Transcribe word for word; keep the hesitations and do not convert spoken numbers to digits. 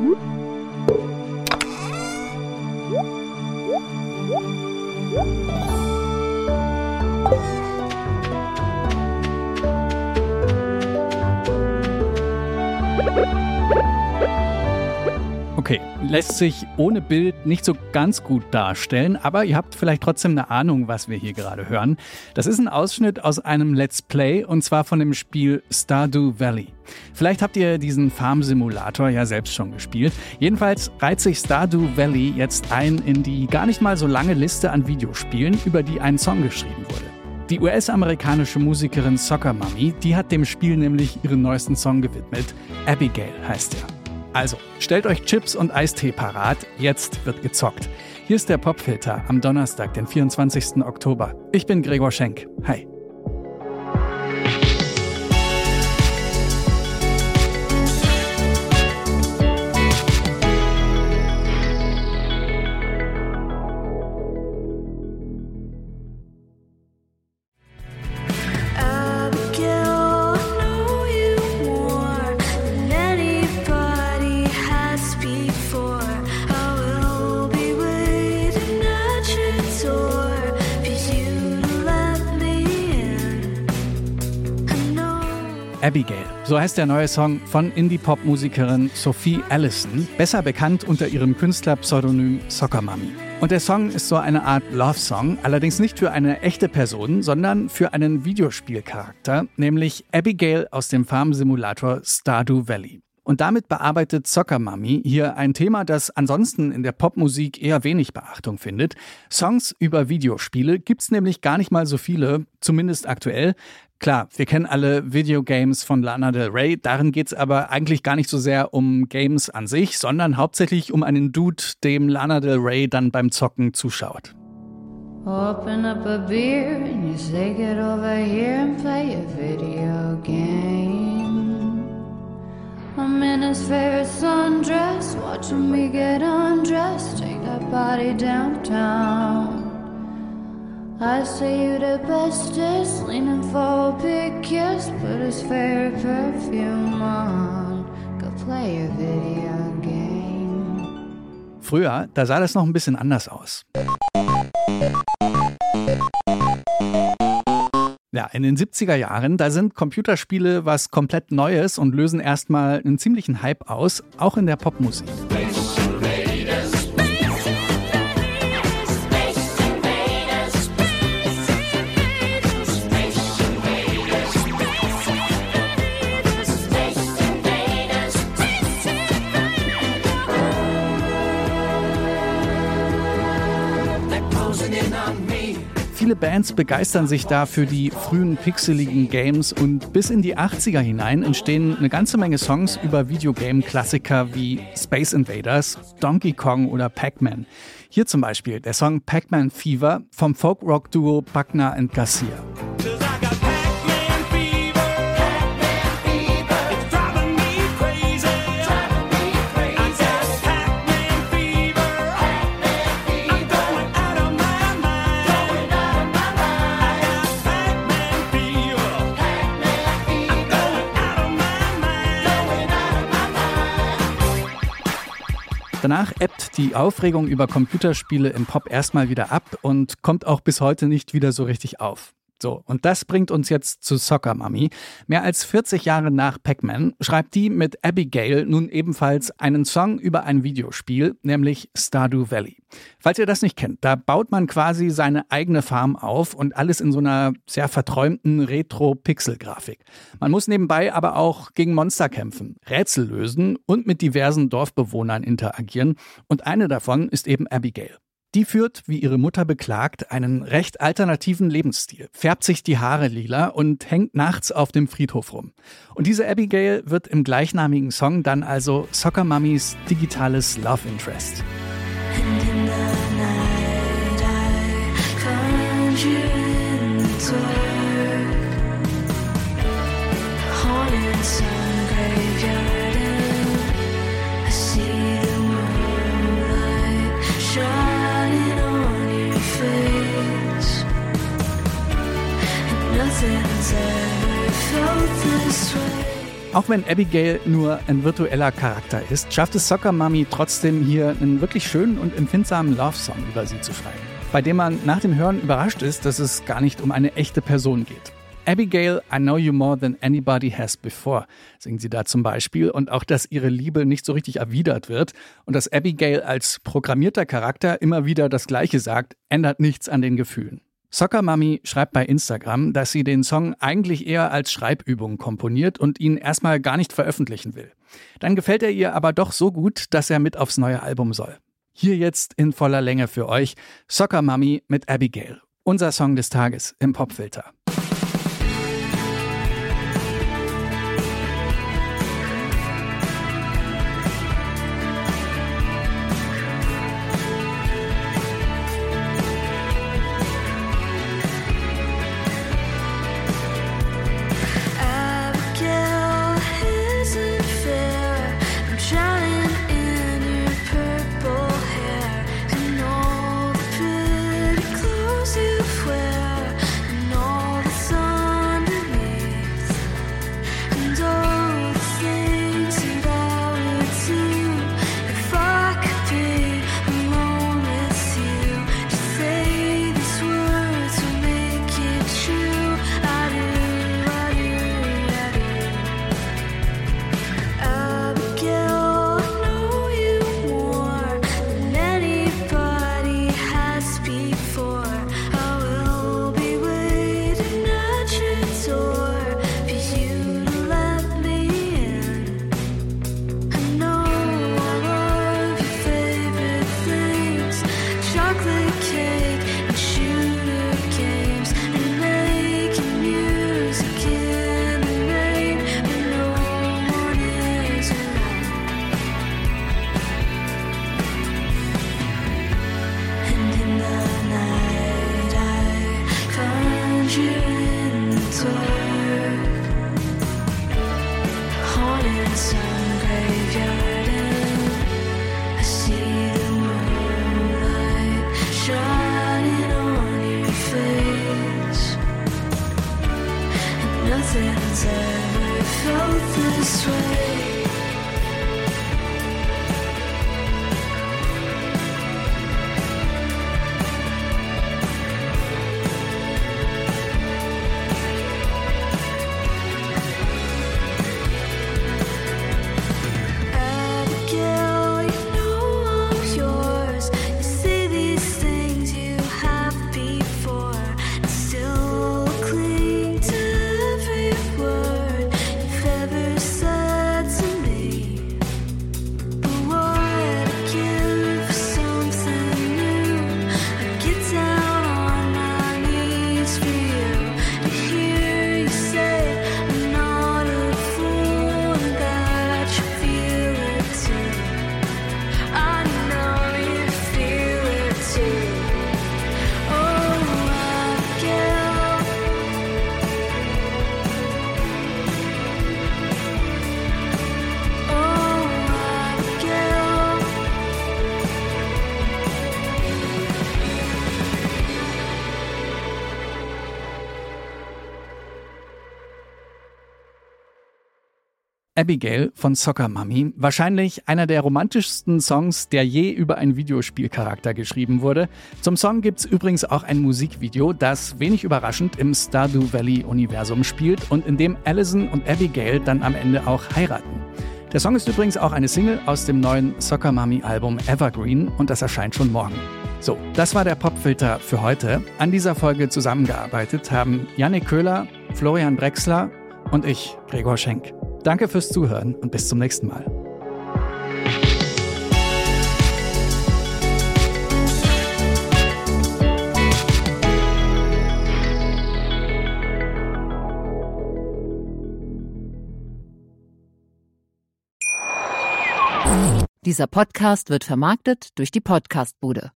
Okay, lässt sich ohne Bild nicht so ganz gut darstellen, aber ihr habt vielleicht trotzdem eine Ahnung, was wir hier gerade hören. Das ist ein Ausschnitt aus einem Let's Play und zwar von dem Spiel Stardew Valley. Vielleicht habt ihr diesen Farm-Simulator ja selbst schon gespielt. Jedenfalls reiht sich Stardew Valley jetzt ein in die gar nicht mal so lange Liste an Videospielen, über die ein Song geschrieben wurde. Die U S-amerikanische Musikerin Soccer Mommy, die hat dem Spiel nämlich ihren neuesten Song gewidmet. Abigail heißt er. Also, stellt euch Chips und Eistee parat, jetzt wird gezockt. Hier ist der Popfilter am Donnerstag, den vierundzwanzigsten Oktober. Ich bin Gregor Schenk. Hi. Abigail, so heißt der neue Song von Indie-Pop-Musikerin Sophie Allison, besser bekannt unter ihrem Künstlerpseudonym Soccer Mommy. Und der Song ist so eine Art Love-Song, allerdings nicht für eine echte Person, sondern für einen Videospielcharakter, nämlich Abigail aus dem Farm-Simulator Stardew Valley. Und damit bearbeitet Soccer Mommy hier ein Thema, das ansonsten in der Popmusik eher wenig Beachtung findet. Songs über Videospiele gibt's nämlich gar nicht mal so viele, zumindest aktuell. Klar, wir kennen alle Videogames von Lana Del Rey, darin geht's aber eigentlich gar nicht so sehr um Games an sich, sondern hauptsächlich um einen Dude, dem Lana Del Rey dann beim Zocken zuschaut. Open up a beer and you say get over here and play a video game. I'm in his favorite sundress, watching me get undressed, take that body downtown. I say you the bestest, leaning for a big kiss, put his favorite perfume on, go play a video game. Früher, da sah das noch ein bisschen anders aus. Ja, in den siebziger Jahren, da sind Computerspiele was komplett Neues und lösen erstmal einen ziemlichen Hype aus, auch in der Popmusik. Viele Bands begeistern sich da für die frühen pixeligen Games und bis in die achtziger hinein entstehen eine ganze Menge Songs über Videogame-Klassiker wie Space Invaders, Donkey Kong oder Pac-Man. Hier zum Beispiel der Song Pac-Man Fever vom Folk-Rock-Duo Buckner and Garcia. Danach ebbt die Aufregung über Computerspiele im Pop erstmal wieder ab und kommt auch bis heute nicht wieder so richtig auf. So, und das bringt uns jetzt zu Soccer Mommy. Mehr als vierzig Jahre nach Pac-Man schreibt die mit Abigail nun ebenfalls einen Song über ein Videospiel, nämlich Stardew Valley. Falls ihr das nicht kennt, da baut man quasi seine eigene Farm auf und alles in so einer sehr verträumten Retro-Pixel-Grafik. Man muss nebenbei aber auch gegen Monster kämpfen, Rätsel lösen und mit diversen Dorfbewohnern interagieren. Und eine davon ist eben Abigail. Die führt, wie ihre Mutter beklagt, einen recht alternativen Lebensstil, färbt sich die Haare lila und hängt nachts auf dem Friedhof rum. Und diese Abigail wird im gleichnamigen Song dann also Soccer Mommys digitales Love Interest. And in the night I found you in the dark, haunted sun graveyard, and I see the moonlight shining on your face, and nothing's ever felt this way. Auch wenn Abigail nur ein virtueller Charakter ist, schafft es Soccer Mommy trotzdem hier einen wirklich schönen und empfindsamen Love-Song über sie zu schreiben, bei dem man nach dem Hören überrascht ist, dass es gar nicht um eine echte Person geht. Abigail, I know you more than anybody has before, singt sie da zum Beispiel. Und auch, dass ihre Liebe nicht so richtig erwidert wird und dass Abigail als programmierter Charakter immer wieder das Gleiche sagt, ändert nichts an den Gefühlen. Soccer Mommy schreibt bei Instagram, dass sie den Song eigentlich eher als Schreibübung komponiert und ihn erstmal gar nicht veröffentlichen will. Dann gefällt er ihr aber doch so gut, dass er mit aufs neue Album soll. Hier jetzt in voller Länge für euch Soccer Mommy mit Abigail, unser Song des Tages im Popfilter. Nothing's ever felt this way. Abigail von Soccer Mommy, wahrscheinlich einer der romantischsten Songs, der je über einen Videospielcharakter geschrieben wurde. Zum Song gibt's übrigens auch ein Musikvideo, das wenig überraschend im Stardew Valley-Universum spielt und in dem Allison und Abigail dann am Ende auch heiraten. Der Song ist übrigens auch eine Single aus dem neuen Soccer Mommy-Album Evergreen und das erscheint schon morgen. So, das war der Popfilter für heute. An dieser Folge zusammengearbeitet haben Jannik Köhler, Florian Brexler und ich, Gregor Schenk. Danke fürs Zuhören und bis zum nächsten Mal. Dieser Podcast wird vermarktet durch die Podcastbude.